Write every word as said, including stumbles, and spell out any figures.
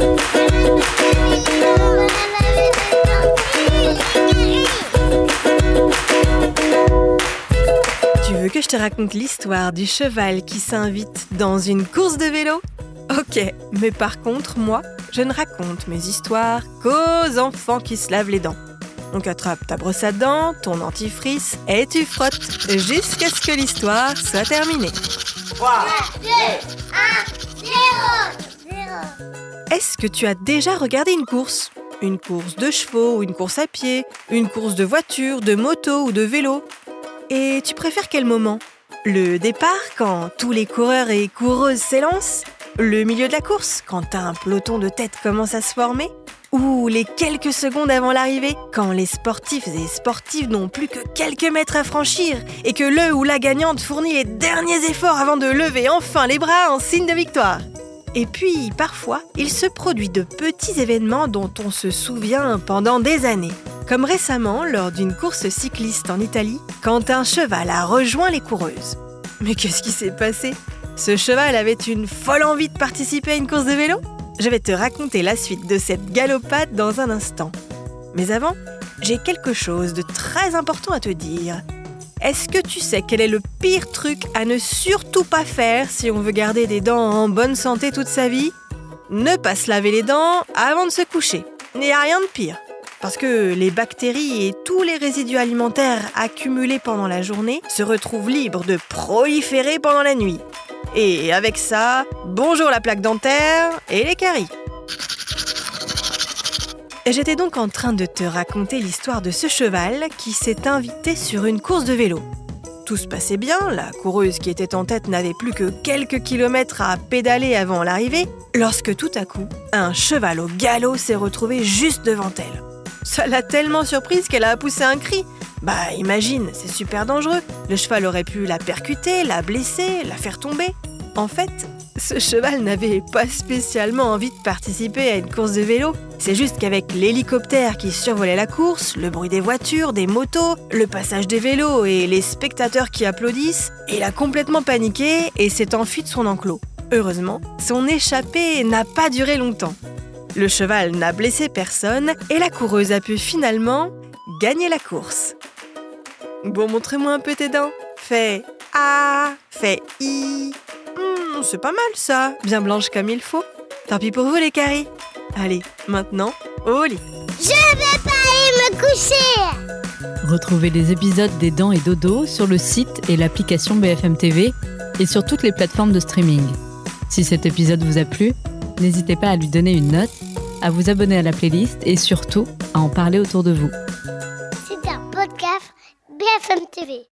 Tu veux que je te raconte l'histoire du cheval qui s'invite dans une course de vélo ? Ok, mais par contre, moi, je ne raconte mes histoires qu'aux enfants qui se lavent les dents. Donc attrape ta brosse à dents, ton dentifrice et tu frottes jusqu'à ce que l'histoire soit terminée. trois, deux, un, zéro. Est-ce que tu as déjà regardé une course ? Une course de chevaux ou une course à pied, une course de voiture, de moto ou de vélo ? Et tu préfères quel moment ? Le départ, quand tous les coureurs et coureuses s'élancent ? Le milieu de la course, quand un peloton de tête commence à se former ? Ou les quelques secondes avant l'arrivée, quand les sportifs et sportives n'ont plus que quelques mètres à franchir et que le ou la gagnante fournit les derniers efforts avant de lever enfin les bras en signe de victoire ? Et puis, parfois, il se produit de petits événements dont on se souvient pendant des années. Comme récemment, lors d'une course cycliste en Italie, quand un cheval a rejoint les coureuses. Mais qu'est-ce qui s'est passé ? Ce cheval avait une folle envie de participer à une course de vélo ? Je vais te raconter la suite de cette galopade dans un instant. Mais avant, j'ai quelque chose de très important à te dire. Est-ce que tu sais quel est le pire truc à ne surtout pas faire si on veut garder des dents en bonne santé toute sa vie ? Ne pas se laver les dents avant de se coucher. Il n'y a rien de pire. Parce que les bactéries et tous les résidus alimentaires accumulés pendant la journée se retrouvent libres de proliférer pendant la nuit. Et avec ça, bonjour la plaque dentaire et les caries. Et j'étais donc en train de te raconter l'histoire de ce cheval qui s'est invité sur une course de vélo. Tout se passait bien, la coureuse qui était en tête n'avait plus que quelques kilomètres à pédaler avant l'arrivée, lorsque tout à coup, un cheval au galop s'est retrouvé juste devant elle. Ça l'a tellement surprise qu'elle a poussé un cri. Bah imagine, c'est super dangereux. Le cheval aurait pu la percuter, la blesser, la faire tomber. En fait, ce cheval n'avait pas spécialement envie de participer à une course de vélo. C'est juste qu'avec l'hélicoptère qui survolait la course, le bruit des voitures, des motos, le passage des vélos et les spectateurs qui applaudissent, il a complètement paniqué et s'est enfui de son enclos. Heureusement, son échappée n'a pas duré longtemps. Le cheval n'a blessé personne et la coureuse a pu finalement gagner la course. Bon, montrez-moi un peu tes dents. Fais A, fais I. Hmm, c'est pas mal ça, bien blanche comme il faut. Tant pis pour vous les caries. Allez, maintenant, au lit. Je vais pas aller me coucher. Retrouvez les épisodes des Dents et Dodo sur le site et l'application B F M T V et sur toutes les plateformes de streaming. Si cet épisode vous a plu, n'hésitez pas à lui donner une note, à vous abonner à la playlist et surtout à en parler autour de vous. C'est un podcast B F M T V.